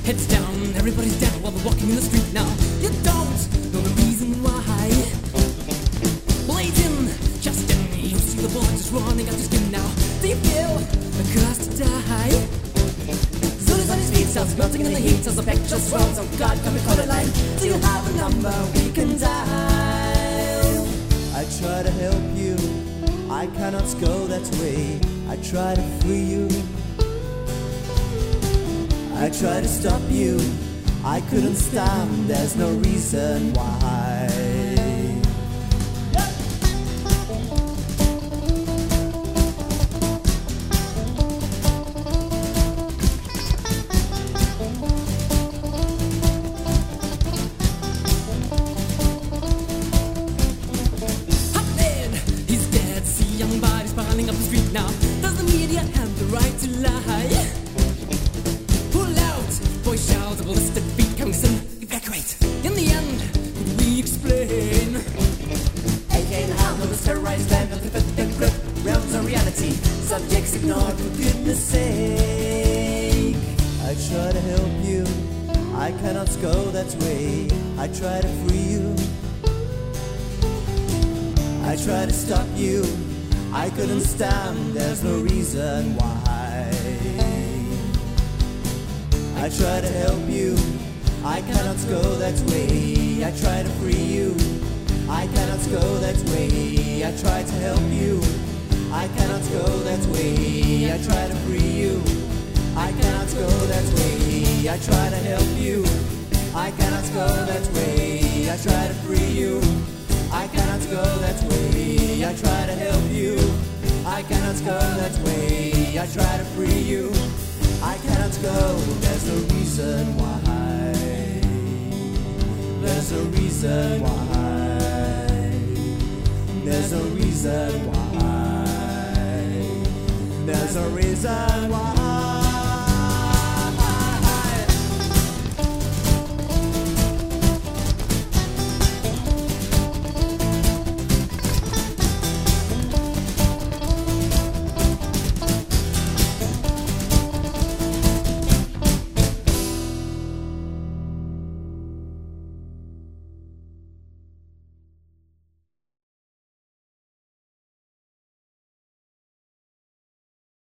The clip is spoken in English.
Heads down, everybody's down while we're walking in the street now. You don't know the reason why. Blazing, just in me. You see the blood just running out your skin now. Do you feel the curse to die? Zulu's on his feet, starts melting in the heat as the picture swells. Oh God, come and call it line. Do you have a number we can dial? I try to help you, I cannot go that way. I try to free you, I try to stop you, I couldn't stand, there's no reason why. Hot man, he's dead, see young bodies piling up the street now. Does the media have the right to lie? Voice shout, a ballistic beat coming soon. Evacuate. In the end, could we explain? AK in the hand of this terrorized land of the fifth grip. Realms of reality, subjects ignored for goodness sake. I try to help you, I cannot go that way. I try to free you, I try to stop you, I couldn't stand, there's no reason why. I try to help you, I cannot go that way. I try to free you, I cannot go that way. I try to help you, I cannot go that way. I try to free you, I cannot go that way. I try to help you, I cannot go that way. I try to free you, I cannot go that way. I try to help you, I cannot go that way. I try to free you, I cannot go, there's no reason why. There's no reason why. There's no reason why. There's no reason why.